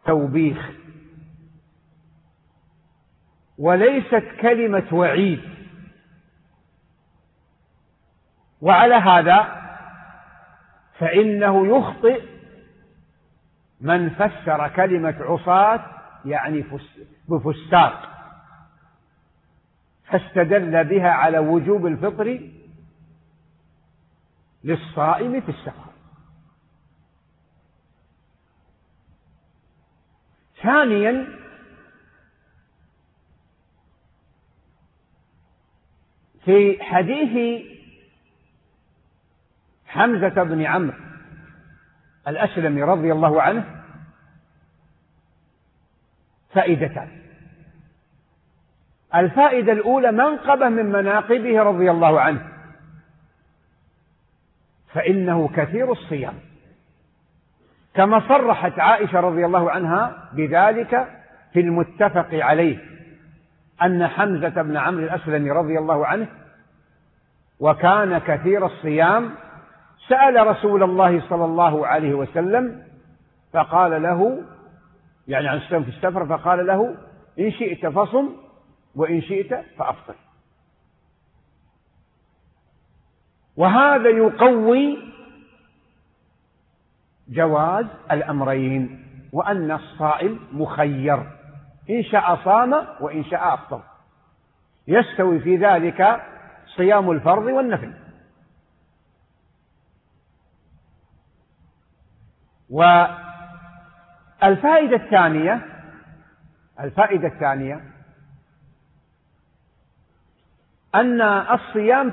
توبيخ وليست كلمة وعيد. وعلى هذا فإنه يخطئ من فسر كلمة عصاة يعني بفساق، فاستدل بها على وجوب الفطر للصائم في السفر. ثانيا، في حديث حمزة بن عمرو الأسلمي رضي الله عنه فائدتان. الفائدة الأولى منقبة من مناقبه رضي الله عنه، فإنه كثير الصيام، كما صرحت عائشة رضي الله عنها بذلك في المتفق عليه، أن حمزة بن عمرو الأسلمي رضي الله عنه وكان كثير الصيام سأل رسول الله صلى الله عليه وسلم فقال له، يعني عن الصيام في السفر، فقال له: إن شئت فصم وإن شئت فأفطر. وهذا يقوي جواز الأمرين، وأن الصائم مخير، إن شاء صام وإن شاء أفطر، يستوي في ذلك صيام الفرض والنفل. والفائدة الثانية أن الصيام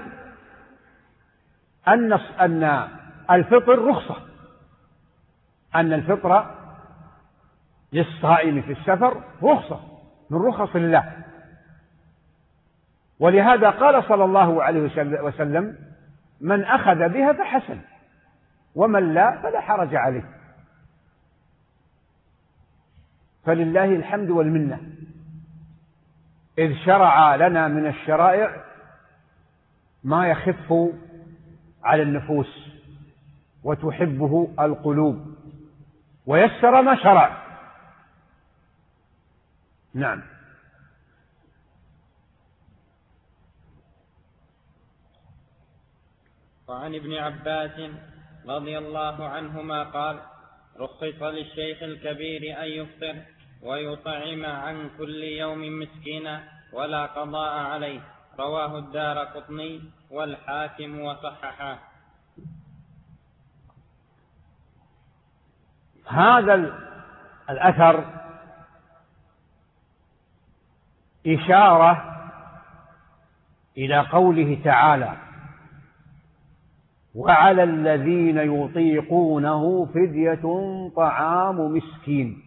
أن الفطر رخصة، أن الفطر للصائم في السفر رخصة من رخص الله، ولهذا قال صلى الله عليه وسلم: من أخذ بها فحسن، ومن لا فلا حرج عليه. فلله الحمد والمنة، إذ شرع لنا من الشرائع ما يخف على النفوس وتحبه القلوب، ويسر ما شرع. نعم. وعن ابن عباس رضي الله عنهما قال: رخص للشيخ الكبير أن يفطر ويطعم عن كل يوم مسكينا ولا قضاء عليه. رواه الدارقطني والحاكم وصححه. هذا الأثر إشارة إلى قوله تعالى: وعلى الذين يطيقونه فدية طعام مسكين.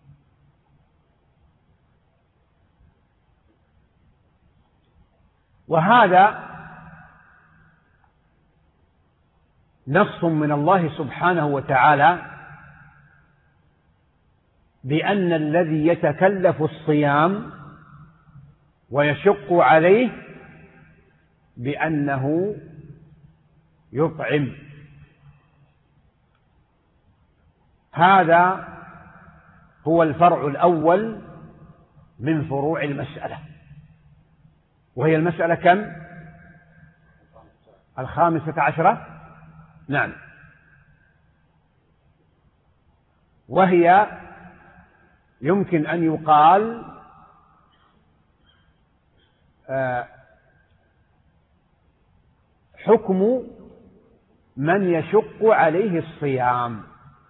وهذا نص من الله سبحانه وتعالى بأن الذي يتكلف الصيام ويشق عليه بأنه يطعم. هذا هو الفرع الأول من فروع المسألة، وهي المسألة كم؟ 15. نعم. وهي يمكن أن يقال حكم من يشق عليه الصيام.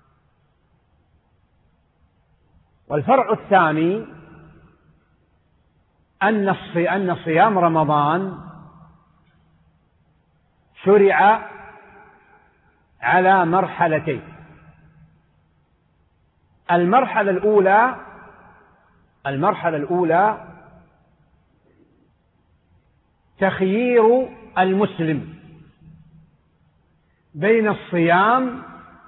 والفرع الثاني أن صيام رمضان شرع على مرحلتين. المرحلة الأولى تخيير المسلم بين الصيام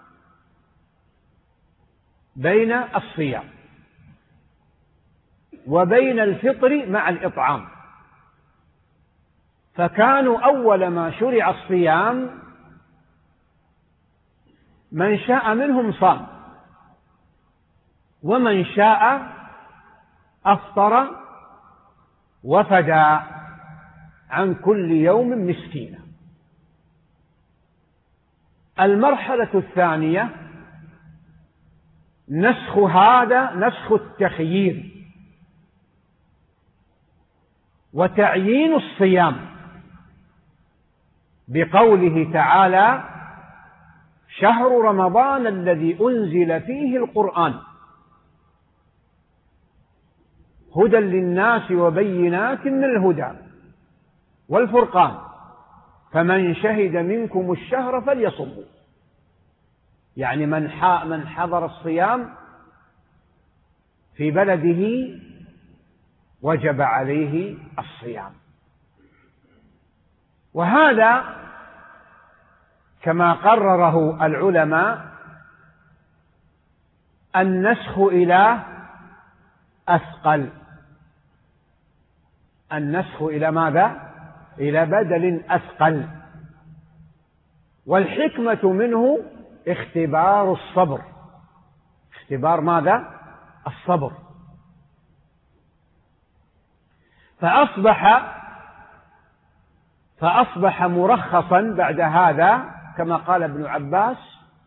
وبين الفطر مع الإطعام. فكانوا أول ما شرع الصيام من شاء منهم صام، ومن شاء أفطر وفدى عن كل يوم مسكينا. المرحلة الثانية نسخ التخيير وتعيين الصيام بقوله تعالى: شهر رمضان الذي أنزل فيه القرآن هدى للناس وبينات من الهدى والفرقان فمن شهد منكم الشهر فليصمه. يعني من حضر الصيام في بلده وجب عليه الصيام. وهذا كما قرره العلماء النسخ إلى أثقل. النسخ إلى ماذا؟ إلى بدل أثقل. والحكمة منه اختبار الصبر. اختبار ماذا؟ الصبر. فأصبح مرخصا بعد هذا كما قال ابن عباس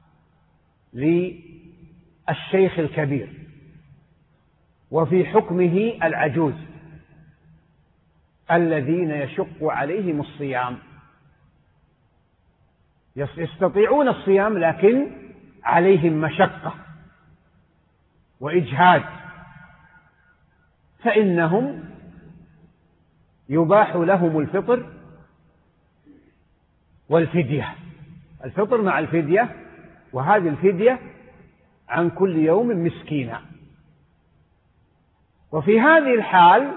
للشيخ الكبير، وفي حكمه العجوز الذين يشق عليهم الصيام. يستطيعون الصيام لكن عليهم مشقة وإجهاد، فإنهم يباح لهم الفطر والفدية. الفطر مع الفدية، وهذه الفدية عن كل يوم مسكينا. وفي هذه الحال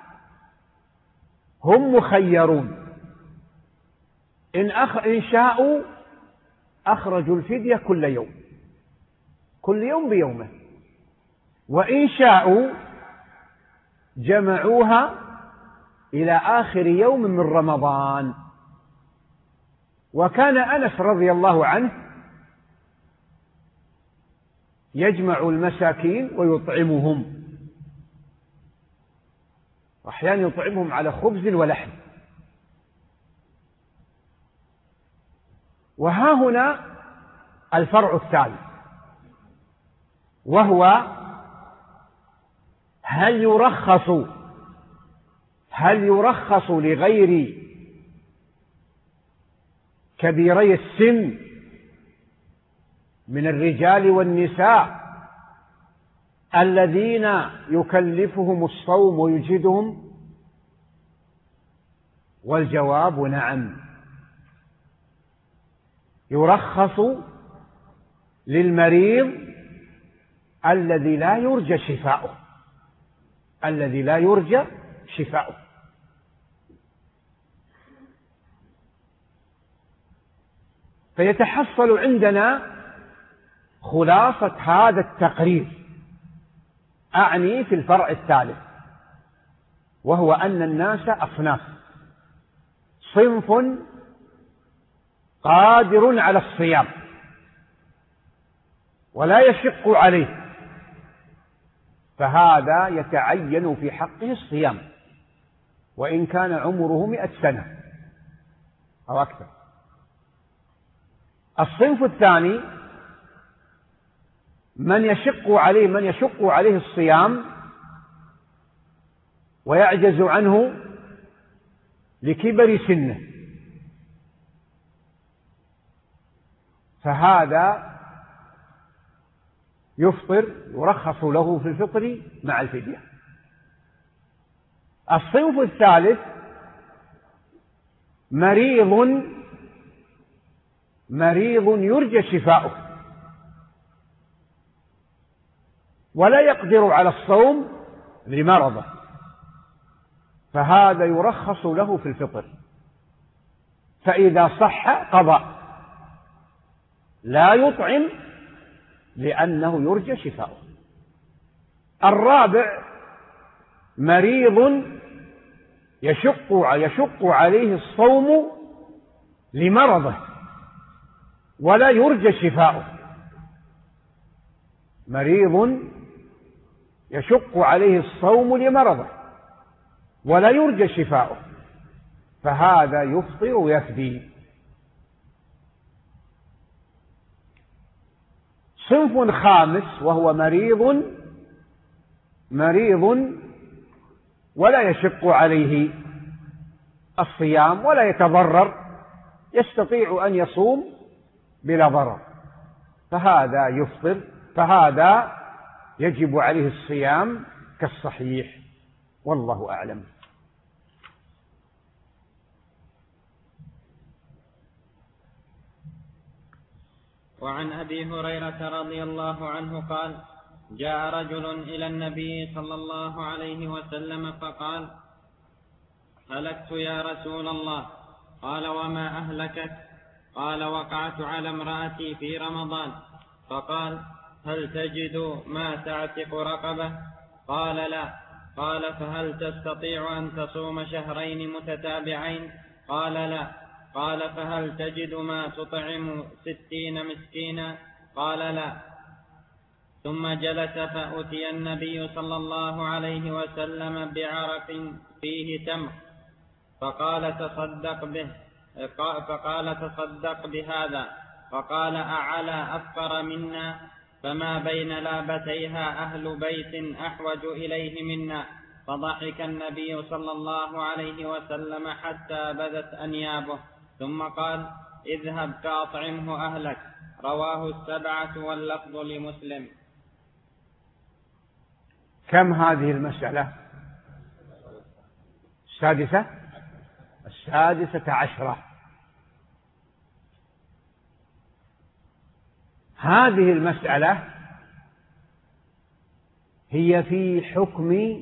هم مخيرون، إن شاءوا أخرجوا الفدية كل يوم بيومه، وإن شاءوا جمعوها إلى آخر يوم من رمضان. وكان أنس رضي الله عنه يجمع المساكين ويطعمهم، وأحيانا يطعمهم على خبز ولحم. وها هنا الفرع الثالث، وهو هل يرخص لغير كبيري السن من الرجال والنساء الذين يكلفهم الصوم ويجهدهم؟ والجواب نعم، يرخص للمريض الذي لا يرجى شفاؤه. فيتحصل عندنا خلاصة هذا التقرير، أعني في الفرع الثالث، وهو أن الناس أصناف: صنف قادر على الصيام ولا يشق عليه، فهذا يتعين في حقه الصيام وإن كان عمره 100 سنة أو أكثر. الصنف الثاني من يشق عليه الصيام ويعجز عنه لكبر سنه، فهذا يرخص له في الفطر مع الفدية. الصنف الثالث مريض يرجى شفاؤه ولا يقدر على الصوم لمرضه، فهذا يرخص له في الفطر، فإذا صح قضى، لا يطعم لأنه يرجى شفاؤه. الرابع مريض يشق عليه الصوم لمرضه ولا يرجى شفاؤه. مريض يشق عليه الصوم لمرضه ولا يرجى شفاؤه، فهذا يفطر ويفدي. صنف خامس وهو مريض ولا يشق عليه الصيام ولا يتضرر، يستطيع أن يصوم بلا ضرر، فهذا يفطر، فهذا يجب عليه الصيام كالصحيح، والله أعلم. وعن أبي هريرة رضي الله عنه قال: جاء رجل إلى النبي صلى الله عليه وسلم فقال: هلكت يا رسول الله. قال: وما أهلكك؟ قال: وقعت على امرأتي في رمضان. فقال: هل تجد ما تعتق رقبة؟ قال: لا. قال: فهل تستطيع أن تصوم شهرين متتابعين؟ قال: لا. قال: فهل تجد ما تطعم 60 مسكينا؟ قال: لا. ثم جلس فأتي النبي صلى الله عليه وسلم بعرق فيه تمر، فقال: تصدق بهذا. فقال: أعلى أفقر منا؟ فما بين لابتيها أهل بيت أحوج إليه منا. فضحك النبي صلى الله عليه وسلم حتى بدت أنيابه، ثم قال: اذهب فأطعمه أهلك. رواه 7 واللفظ لمسلم. كم هذه المسألة؟ السادسة عشرة. هذه المسألة هي في حكم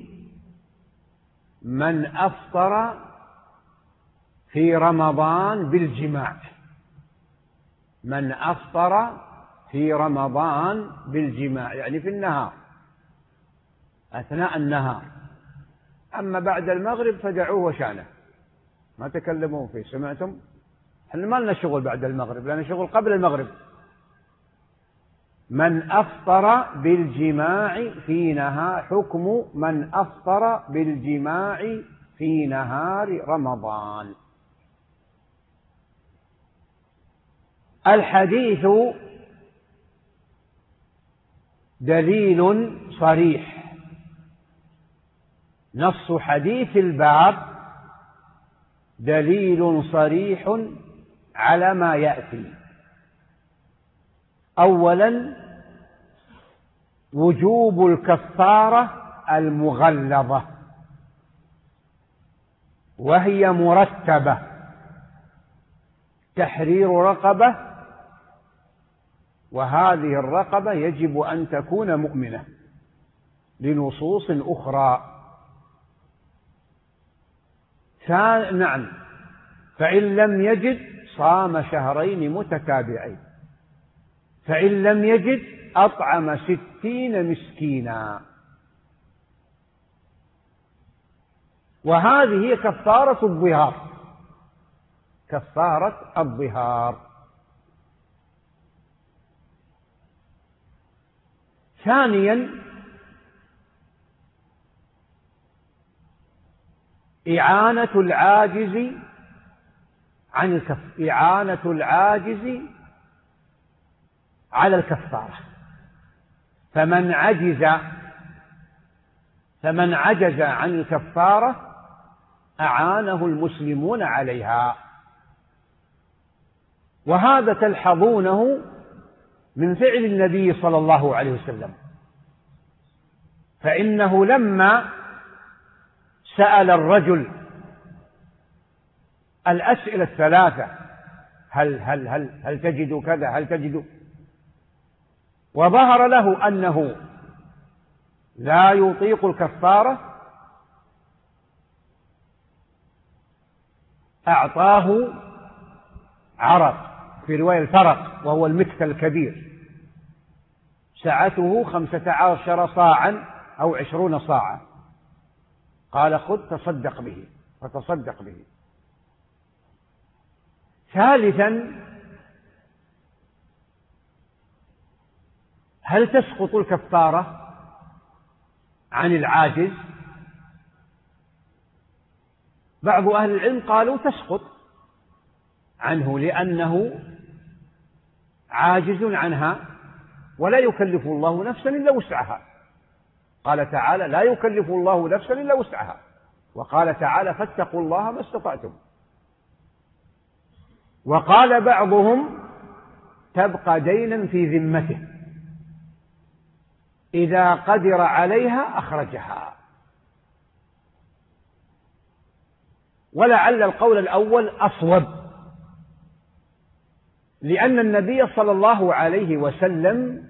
من أفطر في رمضان بالجماع. من أفطر في رمضان بالجماع يعني في النهار، أثناء النهار. أما بعد المغرب فدعوه وشانه، ما تكلمون فيه. سمعتم؟ احنا ما لنا شغل بعد المغرب، لنا شغل قبل المغرب. من أفطر بالجماع في نهار، حكم من أفطر بالجماع في نهار رمضان. الحديث دليل صريح، نص حديث الباب دليل صريح على ما يأتي. أولا وجوب الكفارة المغلظة، وهي مرتبة: تحرير رقبة، وهذه الرقبة يجب أن تكون مؤمنة لنصوص أخرى. نعم. فإن لم يجد صام شهرين متتابعين، فإن لم يجد أطعم 60 مسكينا. وهذه هي كفارة الظهار، كفارة الظهار. ثانيا إعانة العاجز على الكفارة. فمن عجز عن الكفارة أعانه المسلمون عليها، وهذا تلحظونه من فعل النبي صلى الله عليه وسلم. فإنه لما سأل الرجل الأسئلة الثلاثة: هل تجد كذا، هل تجد، وظهر له أنه لا يطيق الكفارة، أعطاه عرق، في رواية الفرق، وهو المكث الكبير، سعته 15 صاعا أو 20 صاعا. قال: خذ تصدق به، فتصدق به. ثالثا هل تسقط الكفارة عن العاجز، بعض أهل العلم قالوا تسقط عنه لأنه عاجز عنها ولا يكلف الله نفسا إلا وسعها. قال تعالى: لا يكلف الله نفسا إلا وسعها. وقال تعالى: فاتقوا الله ما استطعتم. وقال بعضهم: تبقى دينا في ذمته، إذا قدر عليها أخرجها. ولعل القول الأول أصوب، لأن النبي صلى الله عليه وسلم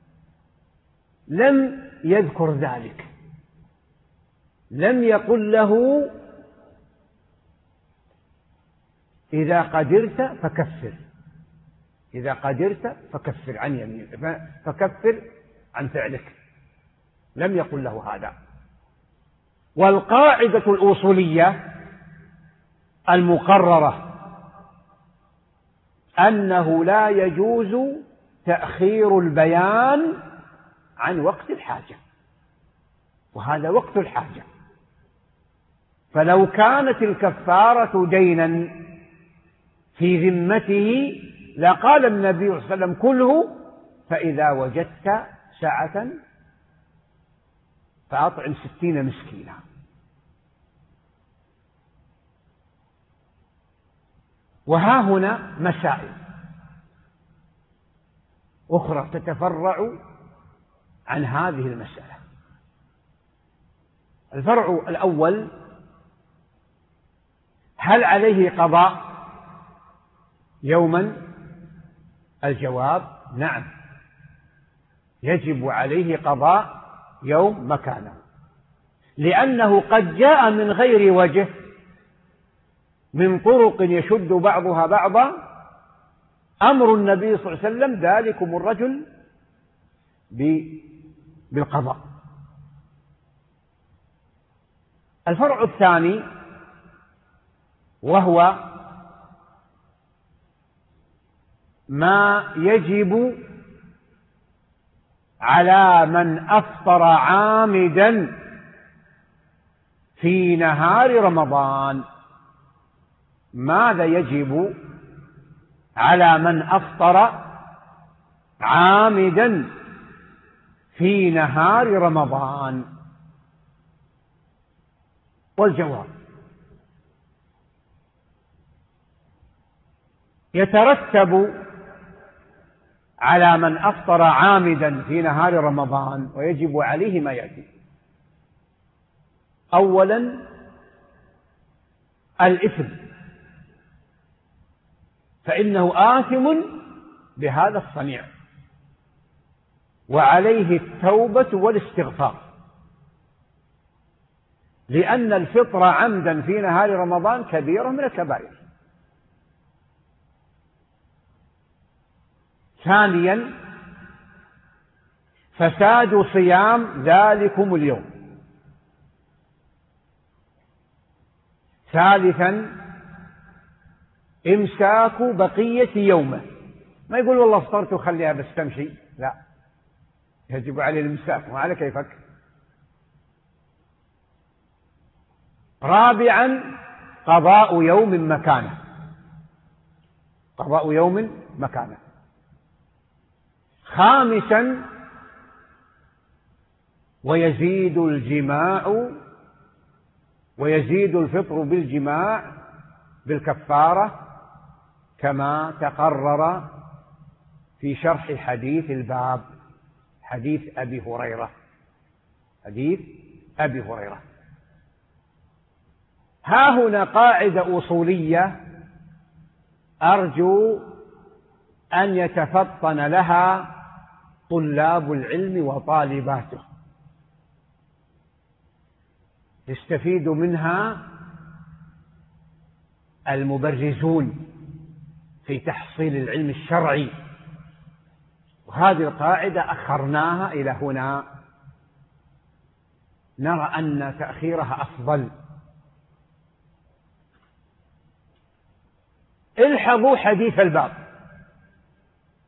لم يذكر ذلك، لم يقل له إذا قدرت فكفر، إذا قدرت فكفر عن يمينك، فكفر عن فعلك، لم يقل له هذا. والقاعدة الأصولية المقررة أنه لا يجوز تأخير البيان عن وقت الحاجة، وهذا وقت الحاجة. فلو كانت الكفارة دينا في ذمته لقال النبي صلى الله عليه وسلم: كله، فإذا وجدت سعة فأطعم 60 مسكينا. وها هنا مسائل أخرى تتفرع عن هذه المسألة. الفرع الأول: هل عليه قضاء يوما؟ الجواب: نعم، يجب عليه قضاء يوم مكانه، لأنه قد جاء من غير وجه، من طرق يشد بعضها بعضا، أمر النبي صلى الله عليه وسلم: ذلكم الرجل بالقضاء. الفرع الثاني وهو ما يجب على من أفطر عامدا في نهار رمضان. ماذا يجب على من أفطر عامدا في نهار رمضان؟ والجواب: يترتب على من أفطر عامدا في نهار رمضان ويجب عليه ما يأتي. أولا: الإثم، فإنه آثم بهذا الصنيع، وعليه التوبة والاستغفار، لأن الفطر عمدا في نهار رمضان كبيرة من الكبائر. ثانيا: فساد صيام ذلكم اليوم. ثالثا: إمساك بقية يومه، ما يقول والله افطرت وخليها بس تمشي، لا، يجب عليه الإمساك وعلى كيفك. رابعا: قضاء يوم مكانه، قضاء يوم مكانه. خامسا: ويزيد الجماع، ويزيد الفطر بالجماع بالكفارة، كما تقرر في شرح حديث الباب، حديث أبي هريرة، حديث أبي هريرة. ها هنا قاعدة أصولية أرجو أن يتفطن لها طلاب العلم وطالباته، يستفيد منها المبرزون في تحصيل العلم الشرعي. وهذه القاعدة أخرناها إلى هنا، نرى أن تأخيرها أفضل. الحظوا حديث الباب،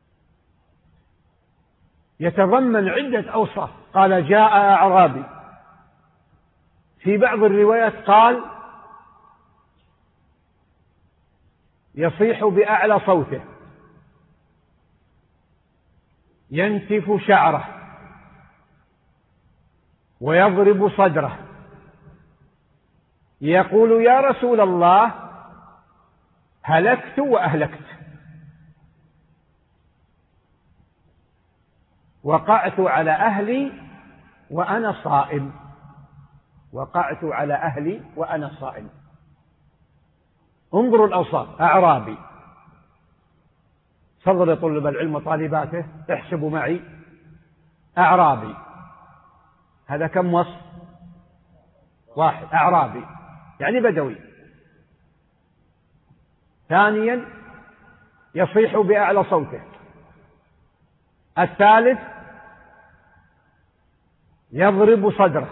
يتضمن عدة أوصاف. قال: جاء أعرابي في بعض الروايات قال يصيح بأعلى صوته، ينتف شعره، ويضرب صدره، يقول يا رسول الله هلكت وأهلكت، وقعت على أهلي وأنا صائم، وقعت على أهلي وأنا صائم. انظروا الأوصاف: أعرابي. تفضلوا يا طلاب العلم وطالباته احسبوا معي. أعرابي، هذا كم وصف؟ واحد. أعرابي يعني بدوي. ثانيا يصيح بأعلى صوته. الثالث يضرب صدره.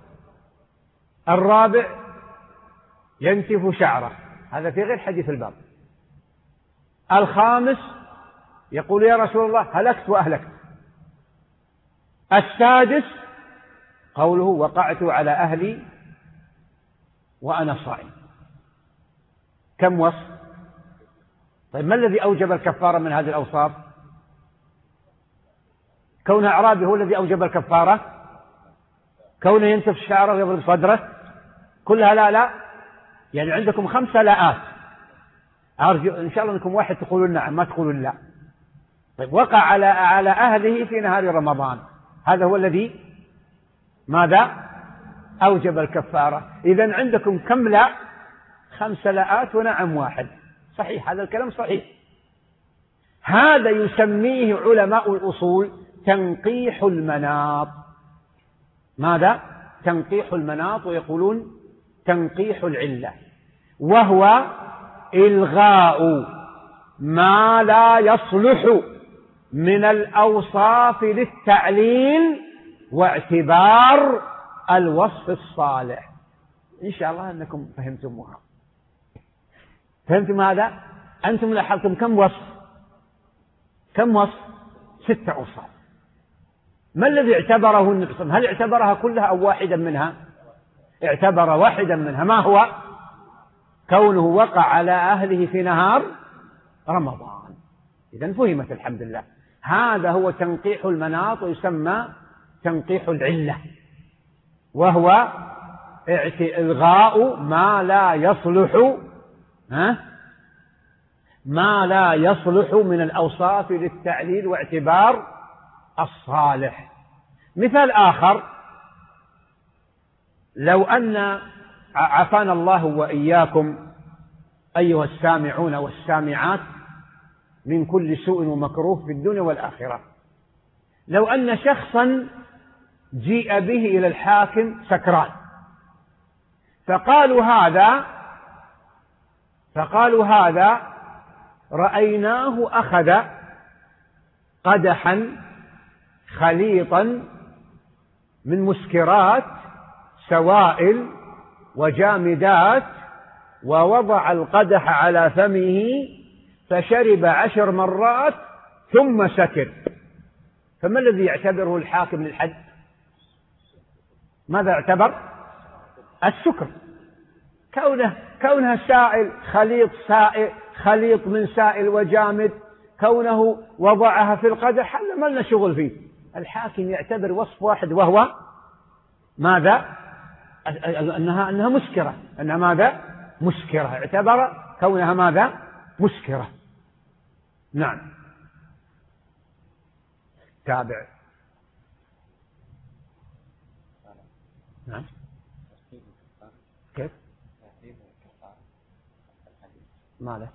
الرابع ينتف شعره، هذا في غير حديث الباب. الخامس يقول يا رسول الله هلكت وأهلكت. السادس قوله وقعت على أهلي وأنا صائم. كم وصف؟ طيب ما الذي أوجب الكفارة من هذه الأوصاف؟ كون أعرابي هو الذي أوجب الكفارة؟ كونه ينتف شعره ويضرب صدره؟ كلها لا. يعني عندكم 5 لاءات. أرجو إن شاء الله أنكم واحد تقولون نعم ما تقولون لا. طيب وقع على أهله في نهار رمضان، هذا هو الذي ماذا؟ أوجب الكفارة. إذن عندكم كم لا؟ 5 لاءات ونعم واحد. صحيح، هذا الكلام صحيح. هذا يسميه علماء الأصول تنقيح المناط. ماذا؟ تنقيح المناط، ويقولون تنقيح العلة، وهو إلغاء ما لا يصلح من الأوصاف للتعليل واعتبار الوصف الصالح. إن شاء الله أنكم فهمتموها. فهمتم هذا؟ أنتم لاحظتم كم وصف؟ كم وصف؟ 6 أوصاف. ما الذي اعتبره النبي صلى الله عليه وسلم؟ هل اعتبرها كلها أو واحدا منها؟ اعتبر واحدا منها. ما هو؟ كونه وقع على أهله في نهار رمضان. إذن فهمت الحمد لله. هذا هو تنقيح المناط، ويسمى تنقيح العلة، وهو إلغاء ما لا يصلح من الأوصاف للتعليل واعتبار الصالح. مثال آخر: لو أن عافانا الله وإياكم أيها السامعون والسامعات من كل سوء ومكروه في الدنيا والآخرة، لو أن شخصا جيء به إلى الحاكم سكران، فقالوا هذا رأيناه أخذ قدحا خليطا من مسكرات سوائل وجامدات، ووضع القدح على فمه فشرب 10 مرات ثم سكر، فما الذي يعتبره الحاكم للحد؟ ماذا اعتبر؟ السكر. كونها سائل، خليط من سائل وجامد، كونه وضعها في القدح هذا ما لنا شغل فيه. الحاكم يعتبر وصف واحد، وهو ماذا؟ أنها مسكرة. أنها ماذا؟ مسكرة. اعتبر كونها ماذا؟ مسكرة. نعم. تابع. نعم. كيف؟ ماذا؟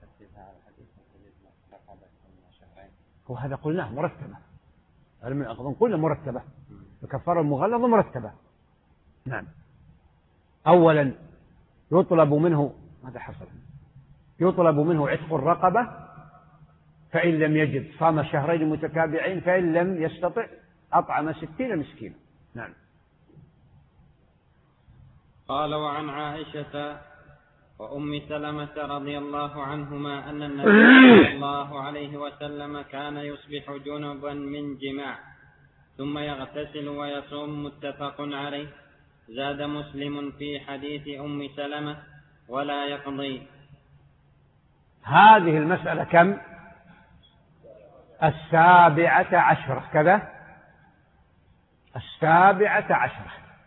وهذا قلناه مرتبة. أظن قلنا مرتبة. الكفارة المغلظة مرتبة. نعم. أولا يطلب منه، ماذا حصل؟ يطلب منه عتق الرقبة، فإن لم يجد صام 2 شهرين متتابعين، فإن لم يستطع أطعم 60 مسكينا. نعم. قال: وعن عائشة وأم سلمة رضي الله عنهما أن النبي صلى الله عليه وسلم كان يصبح جنبا من جماع ثم يغتسل ويصوم، متفق عليه. زاد مسلم في حديث أم سلمة ولا يقضي. هذه المسألة كم؟ 17 كذا، 17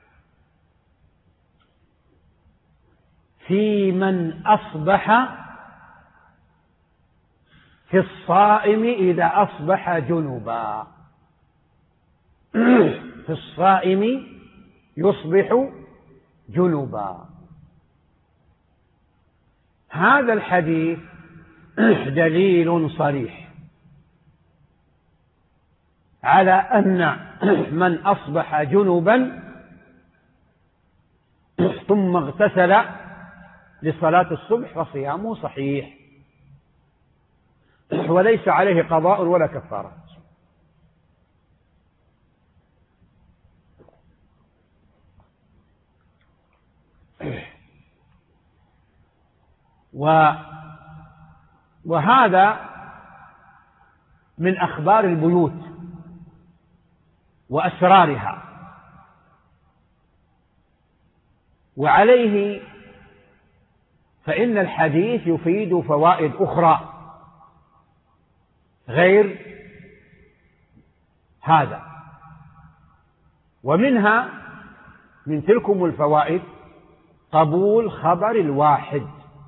في من أصبح في الصائم إذا أصبح جنبا. في الصائم يصبح جنبا. هذا الحديث دليل صريح على أن من أصبح جنبا ثم اغتسل لصلاة الصبح فصيامه صحيح وليس عليه قضاء ولا كفارة. وهذا من أخبار البيوت وأسرارها، وعليه فإن الحديث يفيد فوائد أخرى غير هذا، ومنها من تلكم الفوائد قبول خبر الواحد،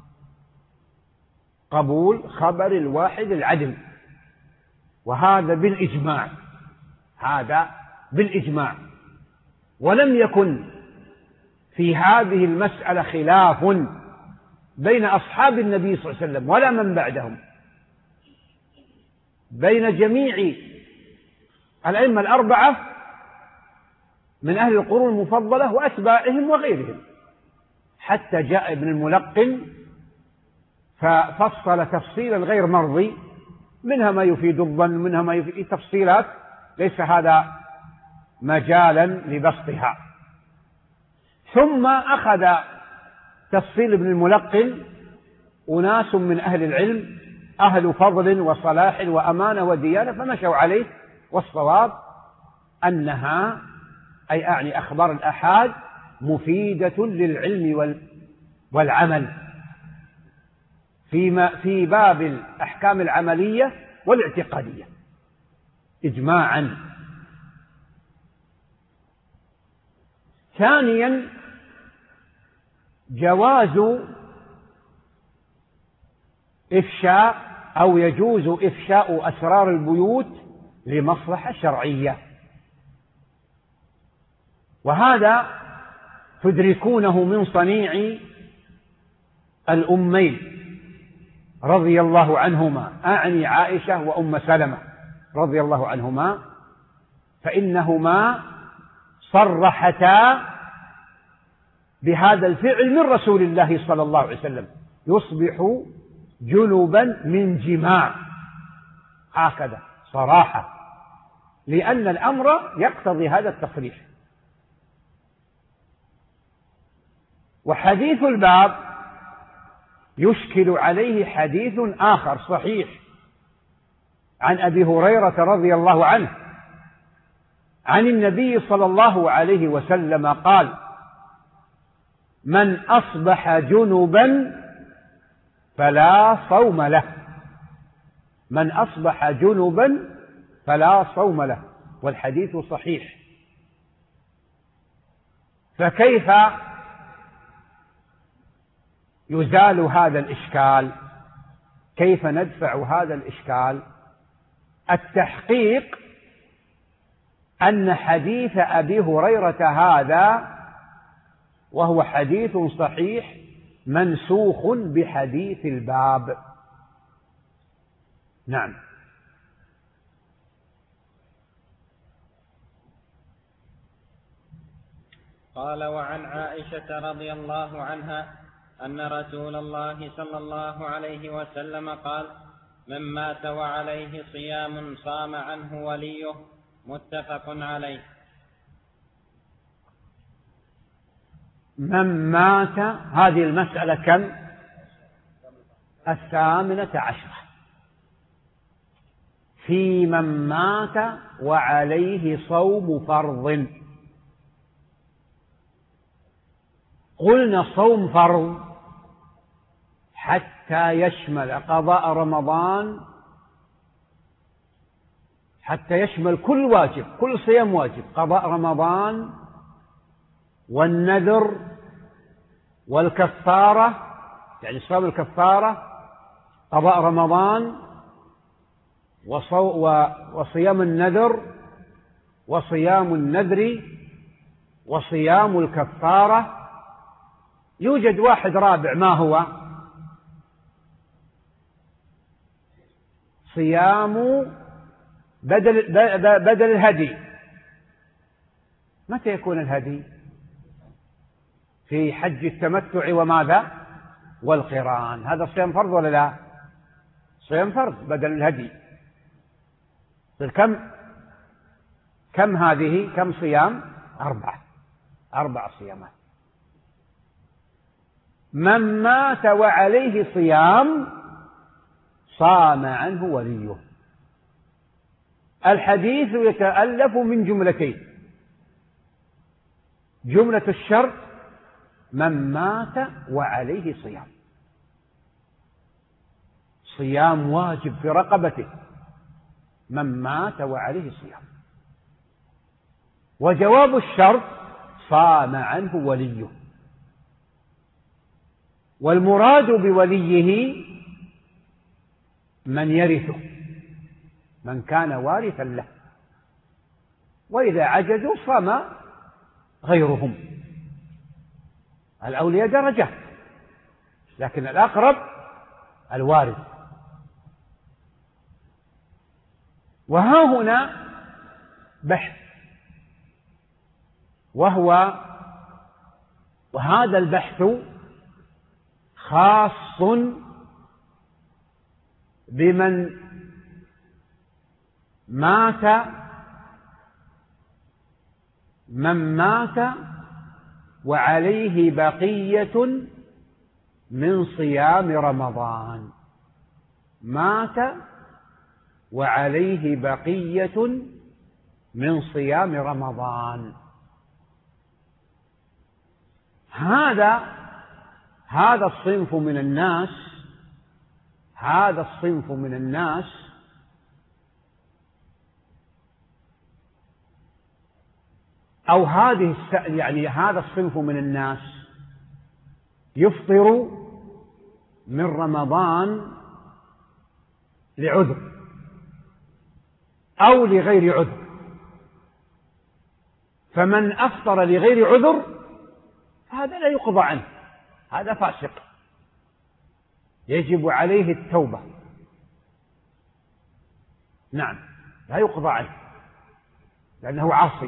قبول خبر الواحد العدل، وهذا بالإجماع، هذا بالإجماع، ولم يكن في هذه المسألة خلاف بين أصحاب النبي صلى الله عليه وسلم ولا من بعدهم، بين جميع الأئمة الأربعة من أهل القرون المفضلة وأتباعهم وغيرهم، حتى جاء ابن الملقن ففصل تفصيلا غير مرضي، منها ما يفيد الظن، منها ما يفيد تفصيلات ليس هذا مجالا لبسطها. ثم أخذ تفصيل ابن الملقن أناس من أهل العلم أهل فضل وصلاح وأمانة وديانة فمشوا عليه، والصواب أنها أي أعني أخبار الآحاد مفيدة للعلم والعمل في باب الأحكام العملية والاعتقادية إجماعا. ثانيا جواز إفشاء أو يجوز إفشاء أسرار البيوت لمصلحة شرعية، وهذا تدركونه من صنيع الأمين رضي الله عنهما، أعني عائشة وأم سلمة رضي الله عنهما، فإنهما صرحتا بهذا الفعل من رسول الله صلى الله عليه وسلم، يصبح جنبا من جماع، هكذا صراحة، لأن الأمر يقتضي هذا التصريح. وحديث الباب يشكل عليه حديث آخر صحيح عن أبي هريرة رضي الله عنه عن النبي صلى الله عليه وسلم قال: من أصبح جنبا فلا صوم له، من أصبح جنبا فلا صوم له، والحديث صحيح. فكيف يزال هذا الإشكال؟ كيف ندفع هذا الإشكال؟ التحقيق أن حديث أبي هريرة هذا وهو حديث صحيح منسوخ بحديث الباب. نعم. قال: وعن عائشة رضي الله عنها أن رسول الله صلى الله عليه وسلم قال: من مات وعليه صيام صام عنه وليه. متفق عليه. من مات، هذه المسألة كم؟ 18. في من مات وعليه صوم فرض. قلنا صوم فرض حتى يشمل قضاء رمضان، حتى يشمل كل واجب، كل صيام واجب، قضاء رمضان والنذر والكفارة، يعني صوم الكفارة، قضاء رمضان وصيام النذر وصيام النذر وصيام الكفارة. يوجد واحد رابع، ما هو؟ صيام بدل الهدي. متى يكون الهدي؟ في حج التمتع وماذا؟ والقران. هذا صيام فرض ولا لا؟ صيام فرض بدل الهدي. كم هذه؟ كم صيام؟ 4 صيامات. من مات وعليه صيام صام عنه وليه. الحديث يتألف من جملتين: جملة الشرط من مات وعليه صيام، صيام واجب في رقبته، من مات وعليه صيام. وجواب الشرط صام عنه وليه. والمراد بوليه من يرثه، من كان وارثا له، وإذا عجزوا صام غيرهم. الأولياء درجة، لكن الأقرب الوارث. وها هنا بحث، وهذا البحث خاص بمن مات وعليه بقية من صيام رمضان. مات وعليه بقية من صيام رمضان. هذا الصنف من الناس، أو هذا الصنف من الناس يفطر من رمضان لعذر أو لغير عذر. فمن أفطر لغير عذر هذا لا يقضى عنه، هذا فاسق، يجب عليه التوبة. نعم، لا يقضى عنه لأنه عاصي.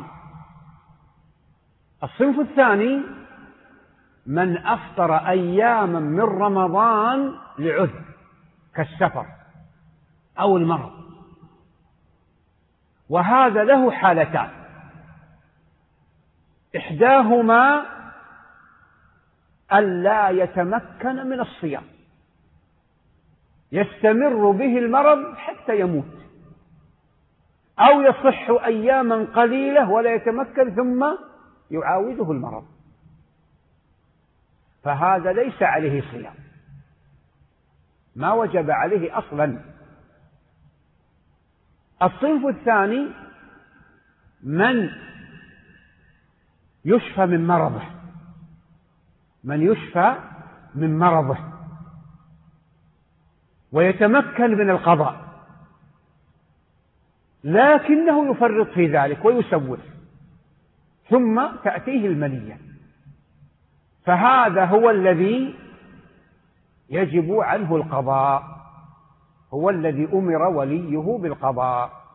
الصنف الثاني من أفطر أياما من رمضان لعذر كالسفر أو المرض، وهذا له حالتان: إحداهما ألا يتمكن من الصيام، يستمر به المرض حتى يموت، أو يصح أياما قليلة ولا يتمكن ثم يعاوده المرض، فهذا ليس عليه صيام، ما وجب عليه أصلا. الصنف الثاني من يشفى من مرضه ويتمكن من القضاء، لكنه يفرط في ذلك ويسوف، ثم تأتيه المنية، فهذا هو الذي يجب عنه القضاء، هو الذي أمر وليه بالقضاء.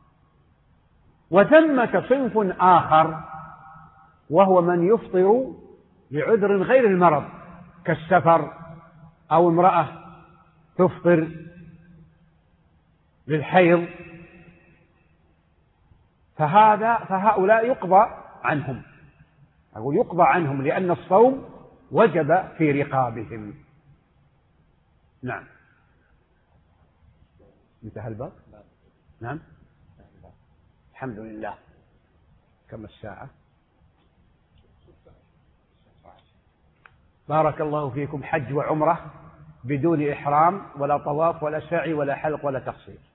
وثمة صنف آخر وهو من يفطر لعذر غير المرض كالسفر، أو امرأة تفطر للحيض، فهؤلاء يقضى عنهم، أقول يقضى عنهم لأن الصوم وجب في رقابهم. نعم. انتهى الباب؟ نعم، الحمد لله. كم الساعة؟ بارك الله فيكم حج وعمرة بدون إحرام ولا طواف ولا سعي ولا حلق ولا تقصير.